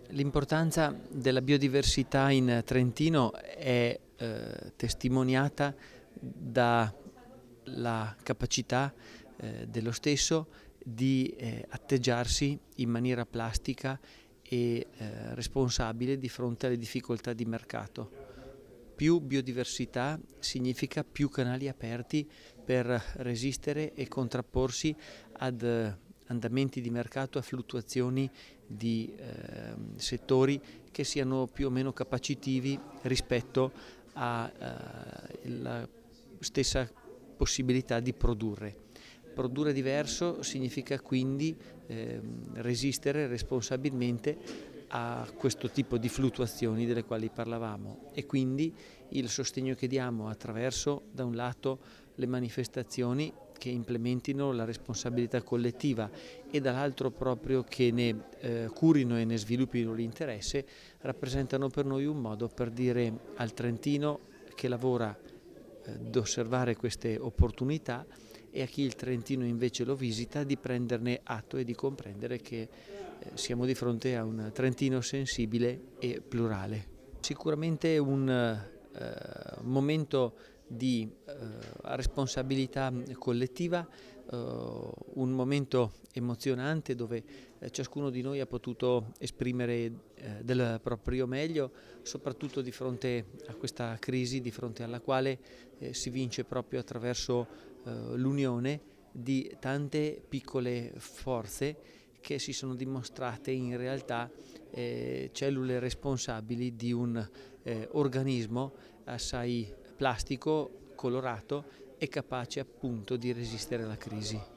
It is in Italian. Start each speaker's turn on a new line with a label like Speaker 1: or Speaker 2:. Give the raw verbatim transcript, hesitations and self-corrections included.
Speaker 1: L'importanza della biodiversità in Trentino è eh, testimoniata dalla capacità eh, dello stesso di eh, atteggiarsi in maniera plastica e eh, responsabile di fronte alle difficoltà di mercato. Più biodiversità significa più canali aperti per resistere e contrapporsi ad andamenti di mercato, a fluttuazioni di eh, settori che siano più o meno capacitivi rispetto alla stessa possibilità di produrre. Produrre diverso significa quindi eh, resistere responsabilmente a questo tipo di fluttuazioni delle quali parlavamo, e quindi il sostegno che diamo attraverso, da un lato, le manifestazioni che implementino la responsabilità collettiva e dall'altro proprio che ne eh, curino e ne sviluppino l'interesse, rappresentano per noi un modo per dire al trentino che lavora eh, di osservare queste opportunità, e a chi il Trentino invece lo visita di prenderne atto e di comprendere che eh, siamo di fronte a un Trentino sensibile e plurale. Sicuramente un eh, momento di eh, responsabilità collettiva, eh, un momento emozionante dove eh, ciascuno di noi ha potuto esprimere eh, del proprio meglio, soprattutto di fronte a questa crisi, di fronte alla quale eh, si vince proprio attraverso eh, l'unione di tante piccole forze che si sono dimostrate in realtà eh, cellule responsabili di un eh, organismo assai plastico, colorato e capace appunto di resistere alla crisi.